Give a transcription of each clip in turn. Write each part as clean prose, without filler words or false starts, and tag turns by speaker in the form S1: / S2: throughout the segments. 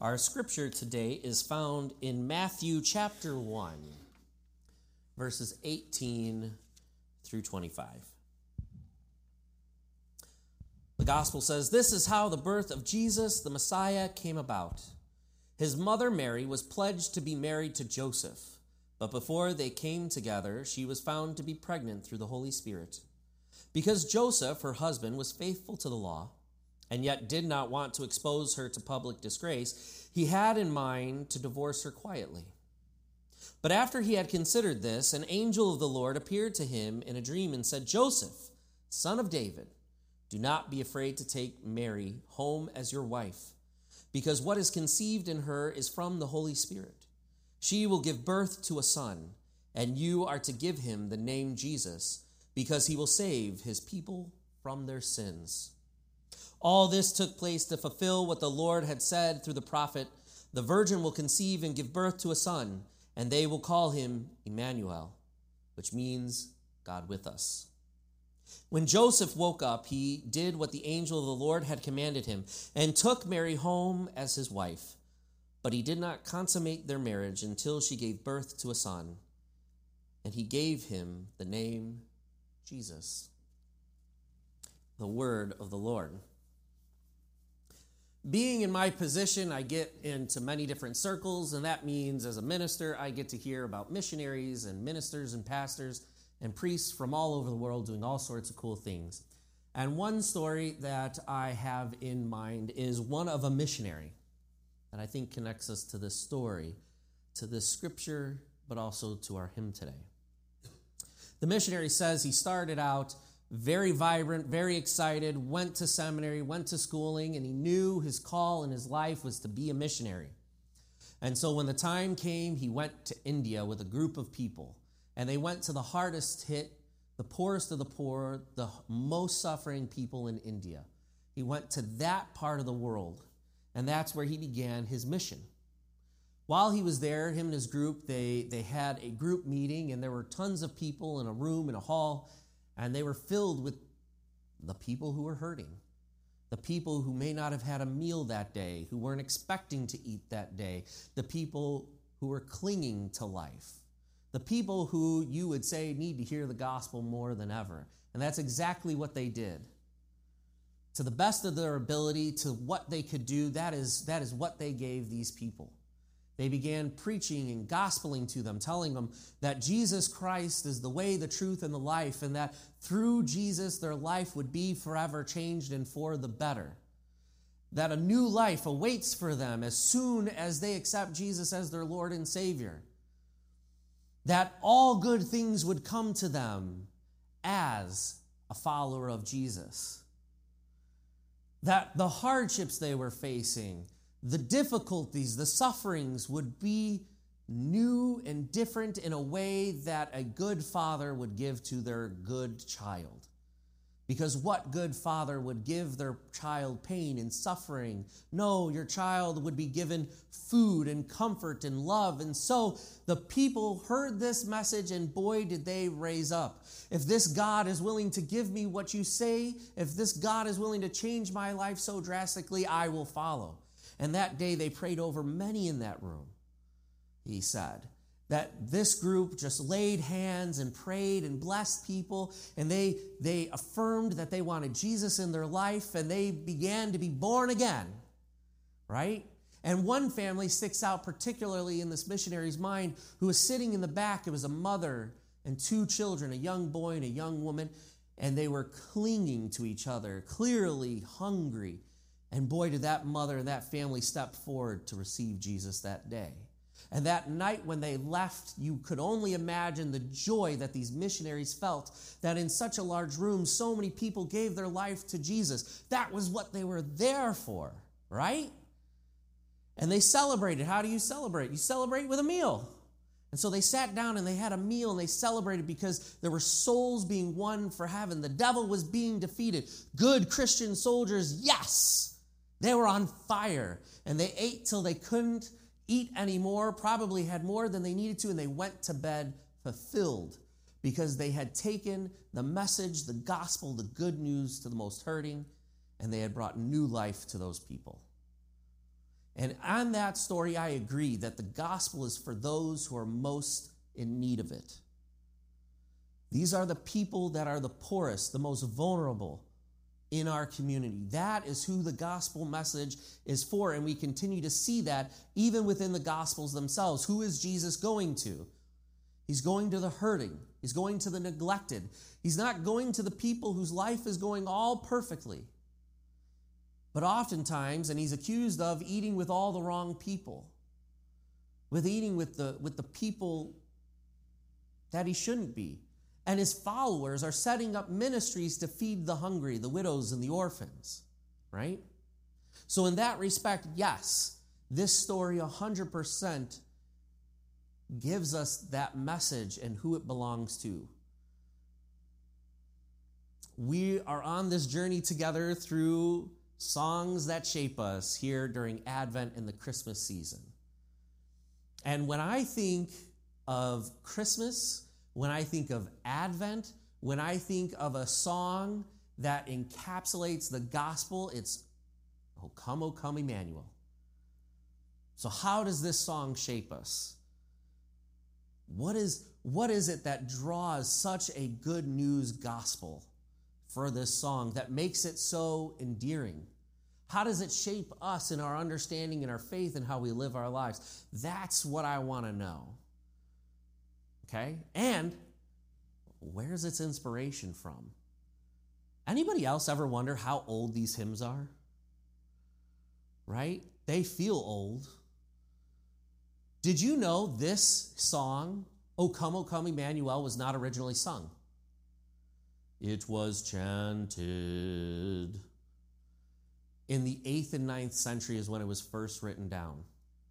S1: Our scripture today is found in Matthew chapter 1, verses 18 through 25. The gospel says, "This is how the birth of Jesus, the Messiah, came about. His mother Mary was pledged to be married to Joseph, but before they came together, she was found to be pregnant through the Holy Spirit. Because Joseph, her husband, was faithful to the law, and yet did not want to expose her to public disgrace, he had in mind to divorce her quietly. But after he had considered this, an angel of the Lord appeared to him in a dream and said, 'Joseph, son of David, do not be afraid to take Mary home as your wife, because what is conceived in her is from the Holy Spirit. She will give birth to a son, and you are to give him the name Jesus, because he will save his people from their sins.' All this took place to fulfill what the Lord had said through the prophet, 'The virgin will conceive and give birth to a son, and they will call him Emmanuel,' which means God with us. When Joseph woke up, he did what the angel of the Lord had commanded him, and took Mary home as his wife. But he did not consummate their marriage until she gave birth to a son, and he gave him the name Jesus." The word of the Lord. Being in my position, I get into many different circles, and that means as a minister, I get to hear about missionaries and ministers and pastors and priests from all over the world doing all sorts of cool things. And one story that I have in mind is one of a missionary that I think connects us to this story, to this scripture, but also to our hymn today. The missionary says he started out very vibrant, very excited, went to seminary, went to schooling, and he knew his call in his life was to be a missionary. And so when the time came, he went to India with a group of people, and they went to the hardest hit, the poorest of the poor, the most suffering people in India. He went to that part of the world, and that's where he began his mission. While he was there, him and his group, they had a group meeting, and there were tons of people in a room, in a hall, and they were filled with the people who were hurting, the people who may not have had a meal that day, who weren't expecting to eat that day, the people who were clinging to life, the people who you would say need to hear the gospel more than ever. And that's exactly what they did. To the best of their ability, to what they could do, that is what they gave these people. They began preaching and gospeling to them, telling them that Jesus Christ is the way, the truth, and the life, and that through Jesus their life would be forever changed and for the better. That a new life awaits for them as soon as they accept Jesus as their Lord and Savior. That all good things would come to them as a follower of Jesus. That the hardships they were facing, the difficulties, the sufferings would be new and different in a way that a good father would give to their good child. Because what good father would give their child pain and suffering? No, your child would be given food and comfort and love. And so the people heard this message, and boy, did they raise up. If this God is willing to give me what you say, if this God is willing to change my life so drastically, I will follow. And that day they prayed over many in that room, he said. That this group just laid hands and prayed and blessed people, and they affirmed that they wanted Jesus in their life, and they began to be born again, right? And one family sticks out particularly in this missionary's mind, who was sitting in the back. It was a mother and two children, a young boy and a young woman, and they were clinging to each other, clearly hungry. And boy, did that mother and that family step forward to receive Jesus that day. And that night when they left, you could only imagine the joy that these missionaries felt, that in such a large room, so many people gave their life to Jesus. That was what they were there for, right? And they celebrated. How do you celebrate? You celebrate with a meal. And so they sat down and they had a meal and they celebrated because there were souls being won for heaven. The devil was being defeated. Good Christian soldiers, yes, they were on fire. And they ate till they couldn't eat anymore, probably had more than they needed to, and they went to bed fulfilled because they had taken the message, the gospel, the good news to the most hurting, and they had brought new life to those people. And on that story, I agree that the gospel is for those who are most in need of it. These are the people that are the poorest, the most vulnerable in our community. That is who the gospel message is for, and we continue to see that even within the gospels themselves. Who is Jesus going to? He's going to the hurting. He's going to the neglected. He's not going to the people whose life is going all perfectly. But oftentimes, and he's accused of eating with all the wrong people, with eating with the people that he shouldn't be. And his followers are setting up ministries to feed the hungry, the widows, and the orphans, right? So in that respect, yes, this story 100% gives us that message and who it belongs to. We are on this journey together through songs that shape us here during Advent and the Christmas season. And when I think of Christmas, when I think of Advent, when I think of a song that encapsulates the gospel, it's O Come, Emmanuel. So how does this song shape us? What is it that draws such a good news gospel for this song that makes it so endearing? How does it shape us in our understanding and our faith and how we live our lives? That's what I want to know. Okay? And where's its inspiration from? Anybody else ever wonder how old these hymns are? Right? They feel old. Did you know this song, O Come, Emmanuel, was not originally sung? It was chanted. In the 8th and 9th century is when it was first written down.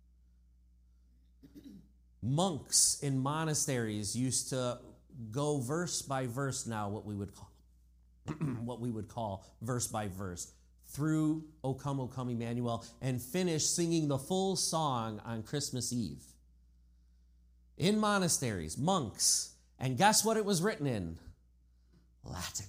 S1: Monks in monasteries used to go verse by verse now, what we would call verse by verse, through O Come, Emmanuel, and finish singing the full song on Christmas Eve. In monasteries, monks, and guess what it was written in? Latin.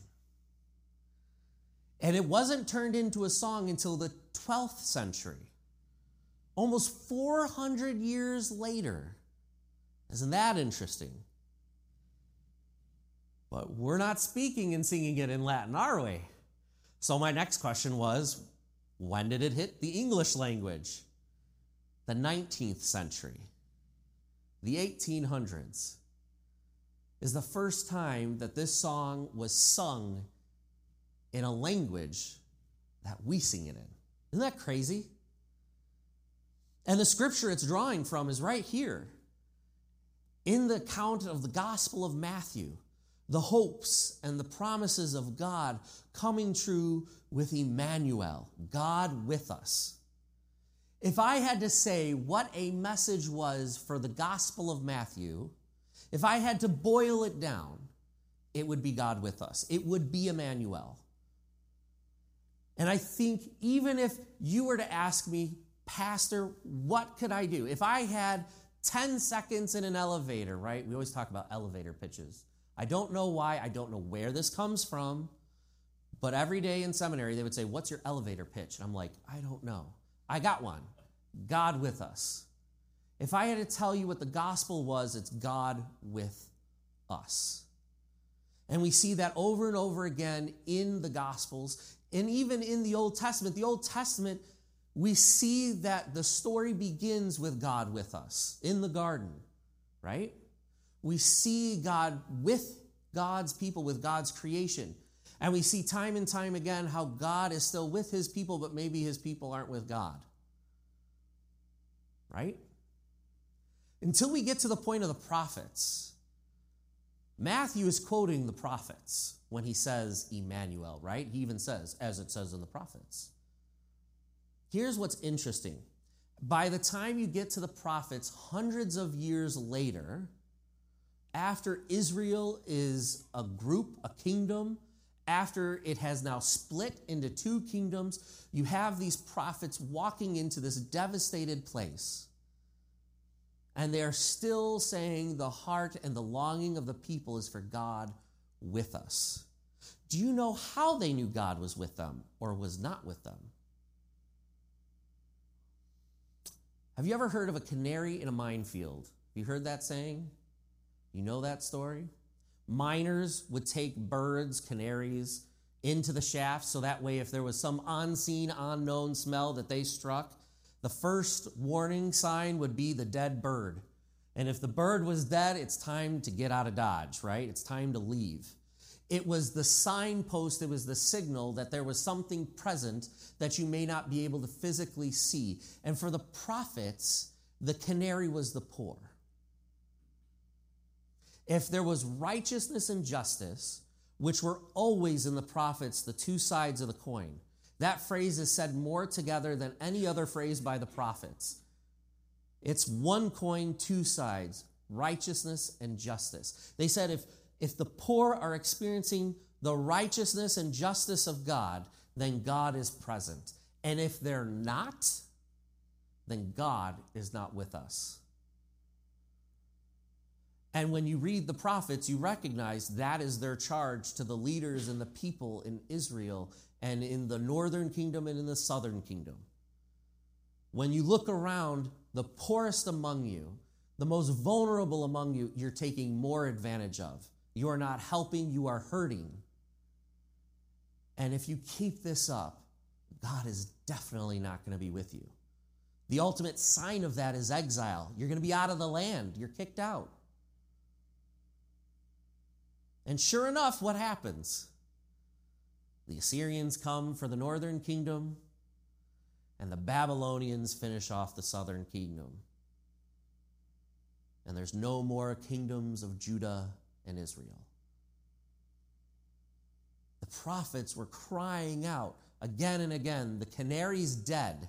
S1: And it wasn't turned into a song until the 12th century, almost 400 years later. Isn't that interesting? But we're not speaking and singing it in Latin, are we? So my next question was, when did it hit the English language? The 19th century. The 1800s is the first time that this song was sung in a language that we sing it in. Isn't that crazy? And the scripture it's drawing from is right here. In the account of the Gospel of Matthew, the hopes and the promises of God coming true with Emmanuel, God with us. If I had to say what a message was for the Gospel of Matthew, if I had to boil it down, it would be God with us. It would be Emmanuel. And I think even if you were to ask me, Pastor, what could I do? If I had 10 seconds in an elevator, right? We always talk about elevator pitches. I don't know why. I don't know where this comes from. But every day in seminary, they would say, what's your elevator pitch? And I'm like, I don't know. I got one. God with us. If I had to tell you what the gospel was, it's God with us. And we see that over and over again in the Gospels and even in the Old Testament. The Old Testament, we see that the story begins with God with us in the garden, right? We see God with God's people, with God's creation. And we see time and time again how God is still with his people, but maybe his people aren't with God. Right? Until we get to the point of the prophets. Matthew is quoting the prophets when he says Emmanuel, right? He even says, as it says in the prophets. Here's what's interesting. By the time you get to the prophets, hundreds of years later, after Israel is a group, a kingdom, after it has now split into two kingdoms, you have these prophets walking into this devastated place. And they are still saying the heart and the longing of the people is for God with us. Do you know how they knew God was with them or was not with them? Have you ever heard of a canary in a minefield? Have you heard that saying? You know that story? Miners would take birds, canaries, into the shaft so that way if there was some unseen, unknown smell that they struck, the first warning sign would be the dead bird. And if the bird was dead, it's time to get out of Dodge, right? It's time to leave. It was the signpost, it was the signal that there was something present that you may not be able to physically see. And for the prophets, the canary was the poor. If there was righteousness and justice, which were always in the prophets the two sides of the coin, that phrase is said more together than any other phrase by the prophets. It's one coin, two sides, righteousness and justice. They said if the poor are experiencing the righteousness and justice of God, then God is present. And if they're not, then God is not with us. And when you read the prophets, you recognize that is their charge to the leaders and the people in Israel and in the northern kingdom and in the southern kingdom. When you look around, the poorest among you, the most vulnerable among you, you're taking more advantage of. You are not helping, you are hurting. And if you keep this up, God is definitely not going to be with you. The ultimate sign of that is exile. You're going to be out of the land. You're kicked out. And sure enough, what happens? The Assyrians come for the northern kingdom, and the Babylonians finish off the southern kingdom. And there's no more kingdoms of Judah and Israel. The prophets were crying out again and again, the canary's dead.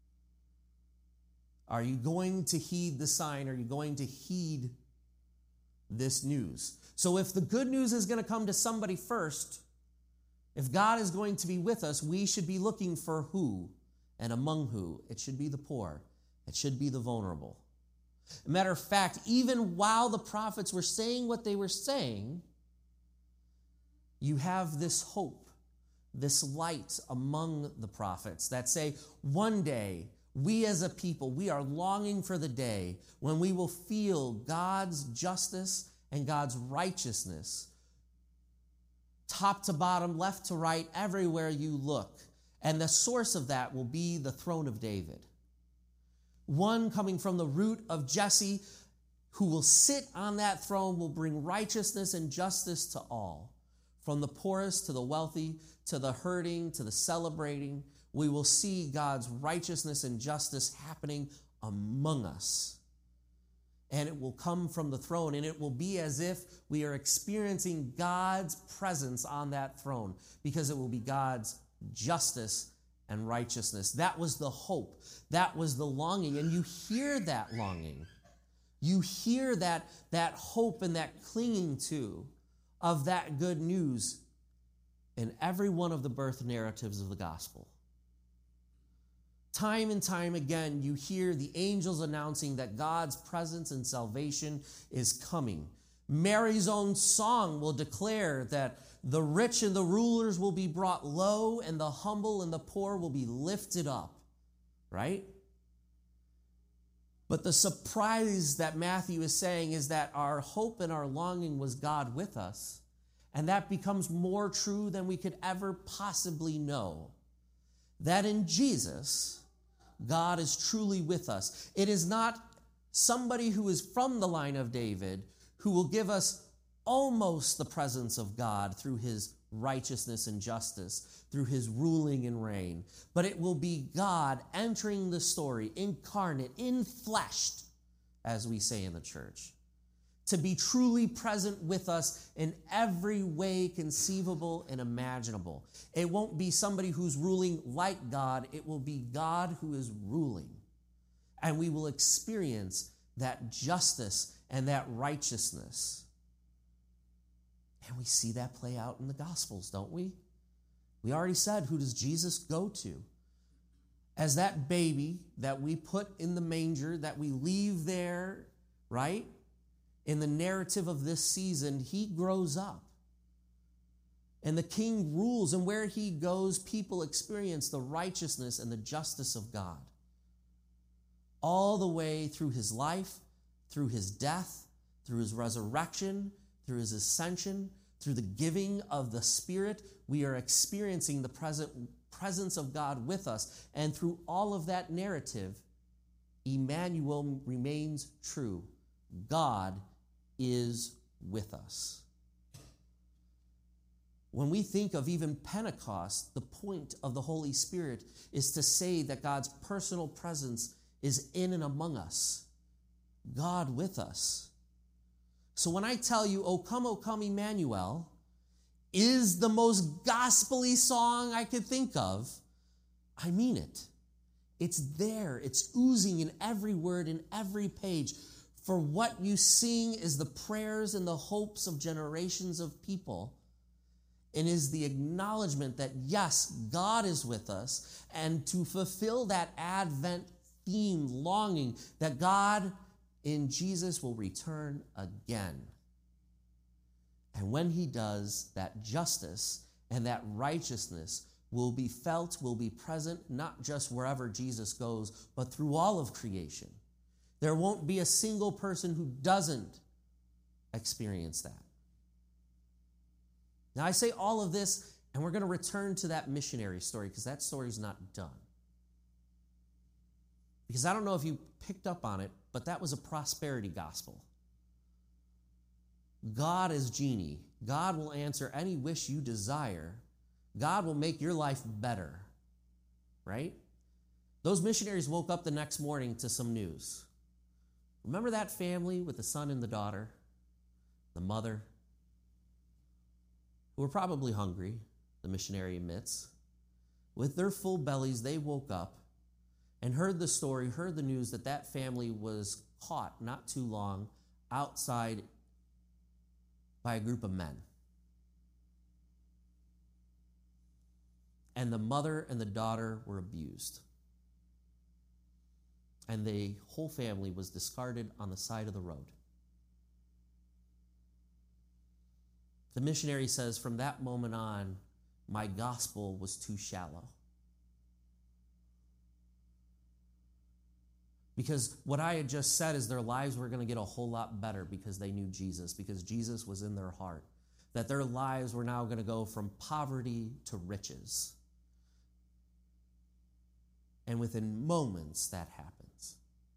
S1: Are you going to heed the sign? Are you going to heed this news? So if the good news is going to come to somebody first, if God is going to be with us, we should be looking for who and among who. It should be the poor. It should be the vulnerable. Matter of fact, even while the prophets were saying what they were saying, you have this hope, this light among the prophets that say, one day, we as a people, we are longing for the day when we will feel God's justice and God's righteousness, top to bottom, left to right, everywhere you look. And the source of that will be the throne of David. One coming from the root of Jesse, who will sit on that throne, will bring righteousness and justice to all. From the poorest to the wealthy, to the hurting, to the celebrating, we will see God's righteousness and justice happening among us. And it will come from the throne, and it will be as if we are experiencing God's presence on that throne, because it will be God's justice and righteousness. That was the hope. That was the longing. And you hear that longing. You hear that hope and that clinging to of that good news in every one of the birth narratives of the gospel. Time and time again, you hear the angels announcing that God's presence and salvation is coming. Mary's own song will declare that the rich and the rulers will be brought low, and the humble and the poor will be lifted up, right? But the surprise that Matthew is saying is that our hope and our longing was God with us, and that becomes more true than we could ever possibly know. That in Jesus, God is truly with us. It is not somebody who is from the line of David who will give us almost the presence of God through his righteousness and justice, through his ruling and reign, but it will be God entering the story, incarnate, infleshed, as we say in the church, to be truly present with us in every way conceivable and imaginable. It won't be somebody who's ruling like God. It will be God who is ruling. And we will experience that justice and that righteousness. And we see that play out in the Gospels, don't we? We already said, who does Jesus go to? As that baby that we put in the manger, that we leave there, right? In the narrative of this season, he grows up. And the king rules, and where he goes, people experience the righteousness and the justice of God. all the way through his life, through his death, through his resurrection, through his ascension, through the giving of the Spirit. We are experiencing the presence of God with us. And through all of that narrative, Emmanuel remains true. God is with us. When we think of even Pentecost, the point of the Holy Spirit is to say that God's personal presence is in and among us. God with us. So when I tell you, O come, Emmanuel, is the most gospel-y song I could think of, I mean it. It's there. It's oozing in every word, in every page. For what you sing is the prayers and the hopes of generations of people, and is the acknowledgement that, yes, God is with us, and to fulfill that Advent theme, longing that God in Jesus will return again. And when he does, that justice and that righteousness will be felt, will be present, not just wherever Jesus goes, but through all of creation. There won't be a single person who doesn't experience that. Now, I say all of this, and we're going to return to that missionary story, because that story's not done. Because I don't know if you picked up on it, but that was a prosperity gospel. God is genie. God will answer any wish you desire. God will make your life better, right? Those missionaries woke up the next morning to some news. Remember that family with the son and the daughter, the mother, who were probably hungry, the missionary admits. With their full bellies, they woke up and heard the story, heard the news that that family was caught not too long outside by a group of men. And the mother and the daughter were abused. And the whole family was discarded on the side of the road. The missionary says, from that moment on, my gospel was too shallow. Because what I had just said is their lives were going to get a whole lot better because they knew Jesus, because Jesus was in their heart. That their lives were now going to go from poverty to riches. And within moments, that happens.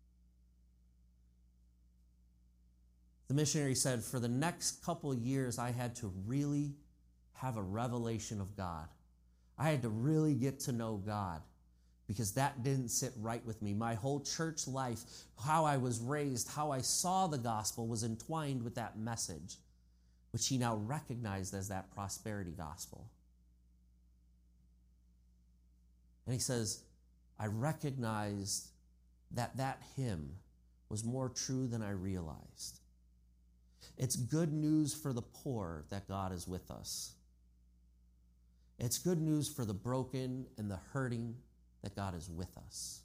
S1: The missionary said, for the next couple of years, I had to really have a revelation of God. I had to really get to know God, because that didn't sit right with me. My whole church life, how I was raised, how I saw the gospel was entwined with that message, which he now recognized as that prosperity gospel. And he says, I recognized that that hymn was more true than I realized. It's good news for the poor that God is with us. It's good news for the broken and the hurting that God is with us.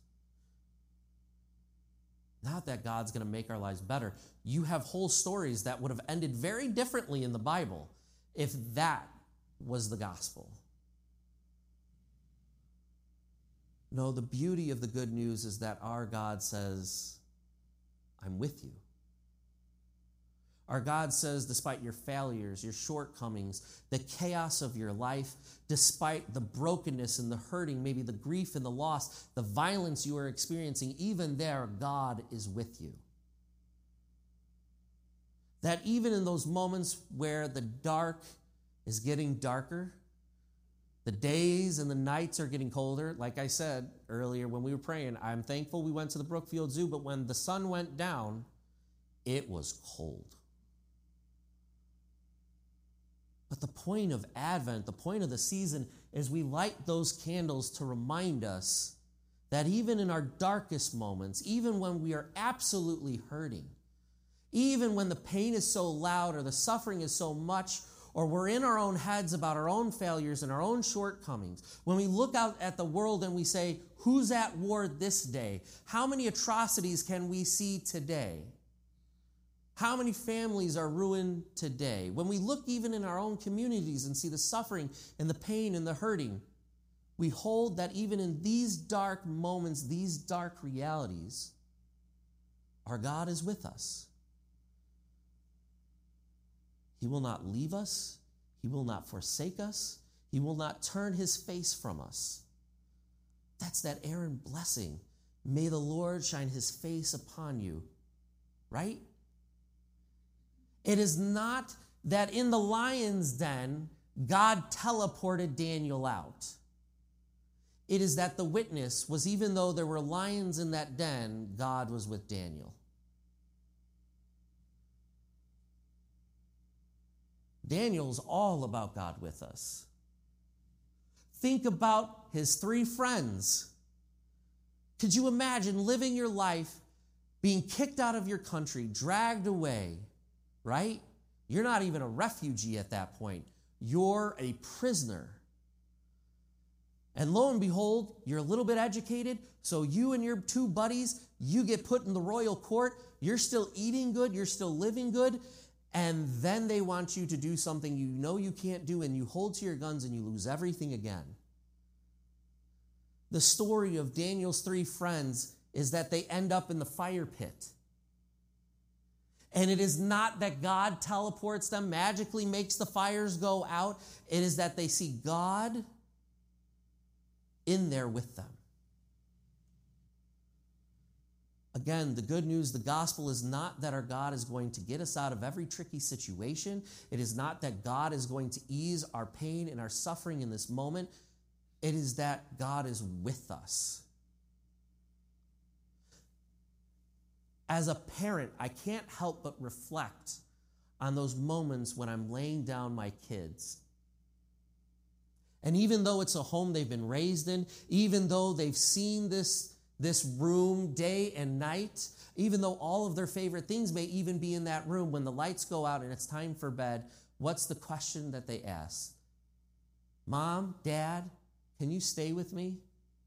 S1: Not that God's going to make our lives better. You have whole stories that would have ended very differently in the Bible if that was the gospel. No, the beauty of the good news is that our God says, I'm with you. Our God says, despite your failures, your shortcomings, the chaos of your life, despite the brokenness and the hurting, maybe the grief and the loss, the violence you are experiencing, even there, God is with you. That even in those moments where the dark is getting darker, the days and the nights are getting colder, like I said earlier when we were praying, I'm thankful we went to the Brookfield Zoo, but when the sun went down, it was cold. But the point of Advent, the point of the season, is we light those candles to remind us that even in our darkest moments, even when we are absolutely hurting, even when the pain is so loud or the suffering is so much, or we're in our own heads about our own failures and our own shortcomings, when we look out at the world and we say, who's at war this day? How many atrocities can we see today? How many families are ruined today? When we look even in our own communities and see the suffering and the pain and the hurting, we hold that even in these dark moments, these dark realities, Our God is with us. He will not leave us. He will not forsake us. He will not turn his face from us. That's that Aaron blessing. May the Lord shine his face upon you. Right? It is not that in the lion's den, God teleported Daniel out. It is that the witness was, even though there were lions in that den, God was with Daniel. Daniel's all about God with us. Think about his 3 friends. Could you imagine living your life, being kicked out of your country, dragged away, right? You're not even a refugee at that point. You're a prisoner. And lo and behold, you're a little bit educated, so you and your 2 buddies, you get put in the royal court. You're still eating good. You're still living good. And then they want you to do something you know you can't do, and you hold to your guns and you lose everything again. The story of Daniel's 3 friends is that they end up in the fire pit. And it is not that God teleports them, magically makes the fires go out. It is that they see God in there with them. Again, the good news, the gospel is not that our God is going to get us out of every tricky situation. It is not that God is going to ease our pain and our suffering in this moment. It is that God is with us. As a parent, I can't help but reflect on those moments when I'm laying down my kids. And even though it's a home they've been raised in, even though they've seen this room day and night, even though all of their favorite things may even be in that room, when the lights go out and it's time for bed, what's the question that they ask? Mom, Dad, can you stay with me?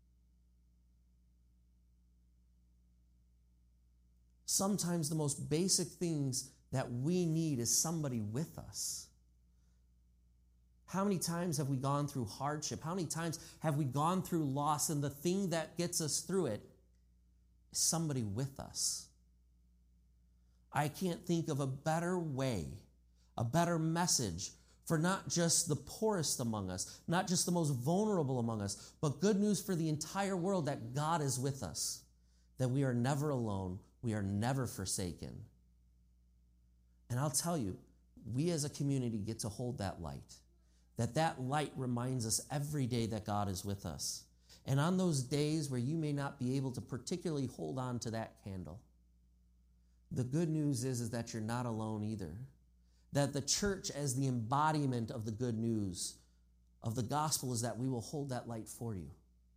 S1: Sometimes the most basic things that we need is somebody with us. How many times have we gone through hardship? How many times have we gone through loss, and the thing that gets us through it is somebody with us? I can't think of a better way, a better message for not just the poorest among us, not just the most vulnerable among us, but good news for the entire world, that God is with us, that we are never alone, we are never forsaken. And I'll tell you, we as a community get to hold that light. That light reminds us every day that God is with us. And on those days where you may not be able to particularly hold on to that candle, the good news is that you're not alone either. That the church, as the embodiment of the good news of the gospel, is that we will hold that light for you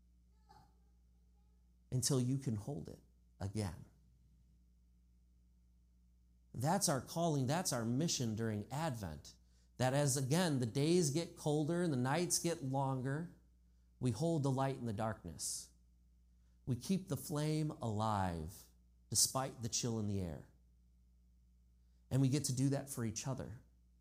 S1: until you can hold it again. That's our calling. That's our mission during Advent. That as, again, the days get colder and the nights get longer, we hold the light in the darkness. We keep the flame alive despite the chill in the air. And we get to do that for each other.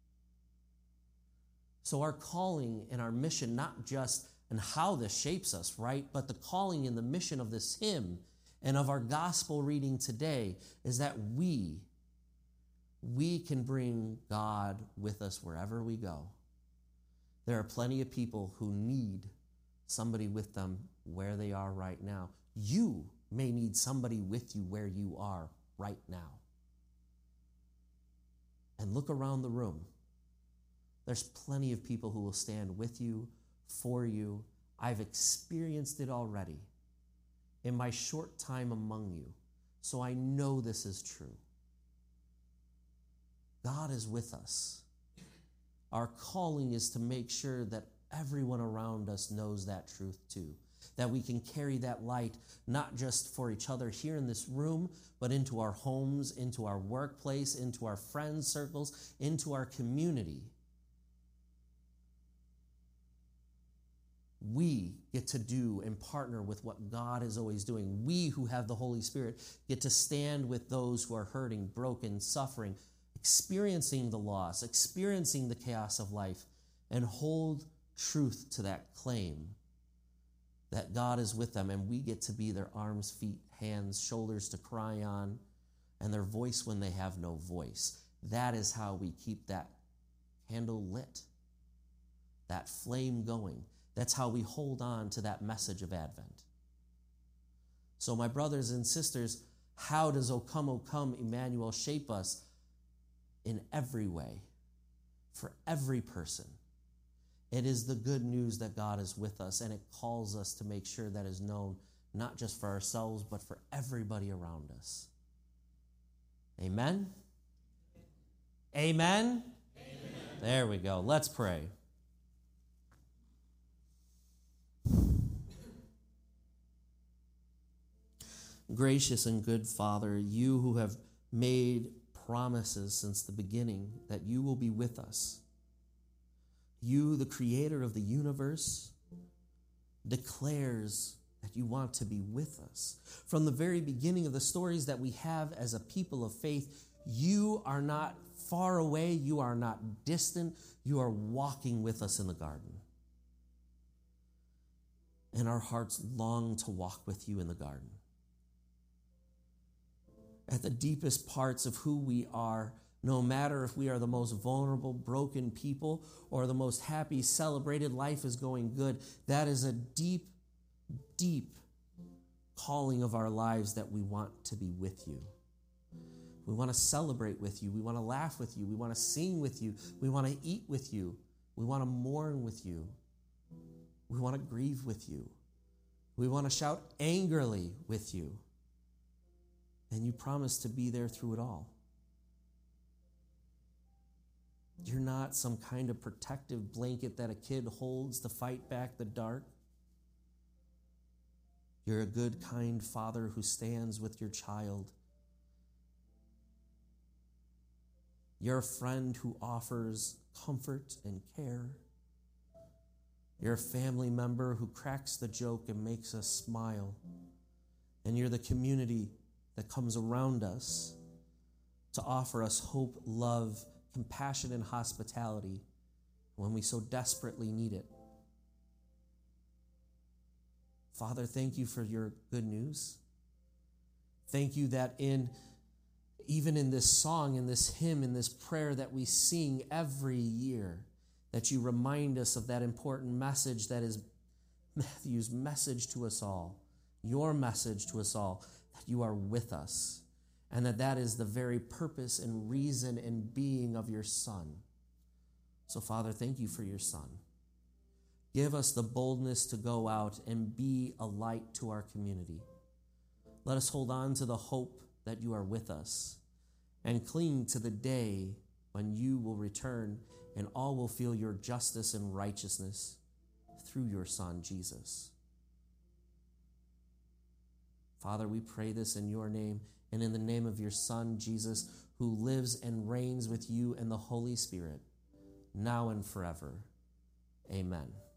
S1: So our calling and our mission, not just in how this shapes us, right? But the calling and the mission of this hymn and of our gospel reading today is that we can bring God with us wherever we go. There are plenty of people who need somebody with them where they are right now. You may need somebody with you where you are right now. And look around the room. There's plenty of people who will stand with you, for you. I've experienced it already in my short time among you, so I know this is true. God is with us. Our calling is to make sure that everyone around us knows that truth too, that we can carry that light not just for each other here in this room, but into our homes, into our workplace, into our friends' circles, into our community. We get to do and partner with what God is always doing. We who have the Holy Spirit get to stand with those who are hurting, broken, suffering, experiencing the loss, experiencing the chaos of life, and hold truth to that claim that God is with them, and we get to be their arms, feet, hands, shoulders to cry on, and their voice when they have no voice. That is how we keep that candle lit, that flame going. That's how we hold on to that message of Advent. So my brothers and sisters, how does O Come, Emmanuel shape us? In every way, for every person. It is the good news that God is with us, and it calls us to make sure that is known not just for ourselves, but for everybody around us. Amen? Amen? Amen. There we go. Let's pray. Gracious and good Father, you who have made promises since the beginning that you will be with us. You, the creator of the universe, declares that you want to be with us. From the very beginning of the stories that we have as a people of faith, you are not far away, you are not distant, you are walking with us in the garden. And our hearts long to walk with you in the garden. At the deepest parts of who we are, no matter if we are the most vulnerable, broken people or the most happy, celebrated, life is going good, that is a deep, deep calling of our lives that we want to be with you. We want to celebrate with you. We want to laugh with you. We want to sing with you. We want to eat with you. We want to mourn with you. We want to grieve with you. We want to shout angrily with you. And you promise to be there through it all. You're not some kind of protective blanket that a kid holds to fight back the dark. You're a good, kind father who stands with your child. You're a friend who offers comfort and care. You're a family member who cracks the joke and makes us smile. And you're the community that comes around us to offer us hope, love, compassion, and hospitality when we so desperately need it. Father, thank you for your good news. Thank you that even in this song, in this hymn, in this prayer that we sing every year, that you remind us of that important message that is Matthew's message to us all, your message to us all, that you are with us, and that is the very purpose and reason and being of your Son. So, Father, thank you for your Son. Give us the boldness to go out and be a light to our community. Let us hold on to the hope that you are with us and cling to the day when you will return and all will feel your justice and righteousness through your Son, Jesus. Father, we pray this in your name and in the name of your Son, Jesus, who lives and reigns with you and the Holy Spirit, now and forever. Amen.